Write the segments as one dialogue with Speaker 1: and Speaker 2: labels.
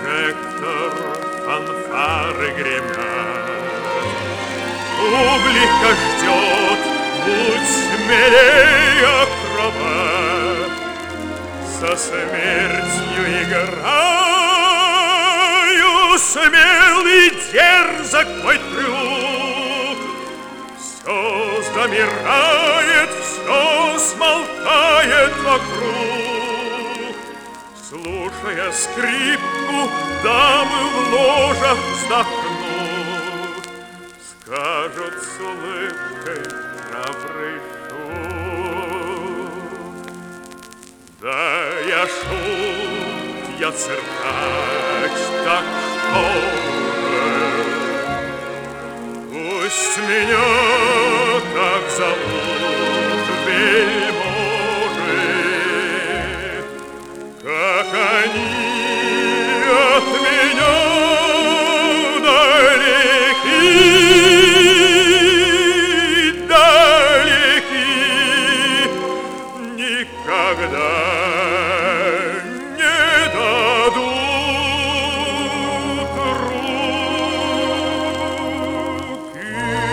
Speaker 1: прожектор, фанфары гремят. Публика ждет, будь смелее, акробат. Со смертью играю, смелый, дерзок мой трюк. Все замирает, все смолкает вокруг. Слушая скрипку, дамы в ложах вздохнут, скажут с улыбкой храбрый шут. Да я шут, я циркач, так что же, пусть меня так зовут вельможи, как они от меня далеки, далеки, никогда не дадут руки.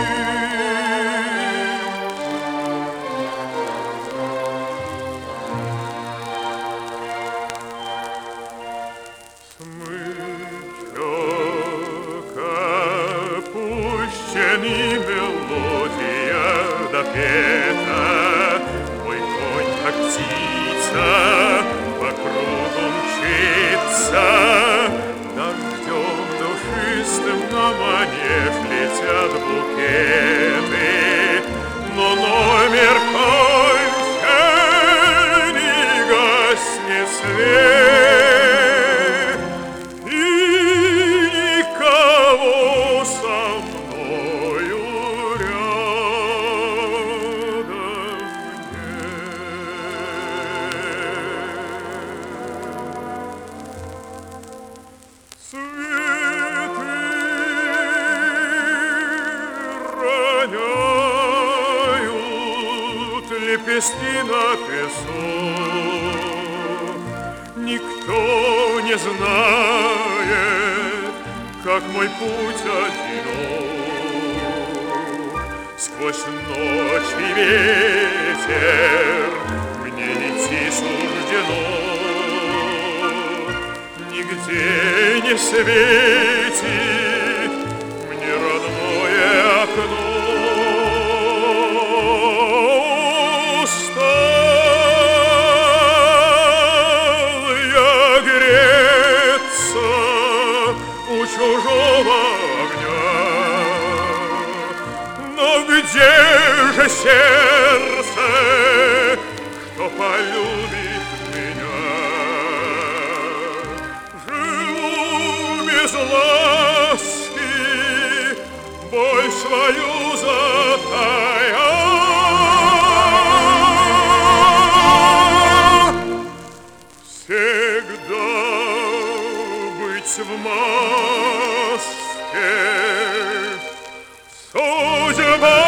Speaker 1: Смычок опущенный, мелодия допета, мой конь, как птица, по кругу мчится. Дождем душистым на манеж летят букеты, но номер кончен, и гаснет свет, и никого со мною рядом нет. Цветы роняют лепестки на песок. Никто не знает, как мой путь одинок. Сквозь ночь и ветер мне идти суждено. Нигде не светит мне родное окно. Устал я греться у чужого огня, но где же сердце, что полюбит меня? Без ласки боль свою затая. Всегда быть в маске судьба.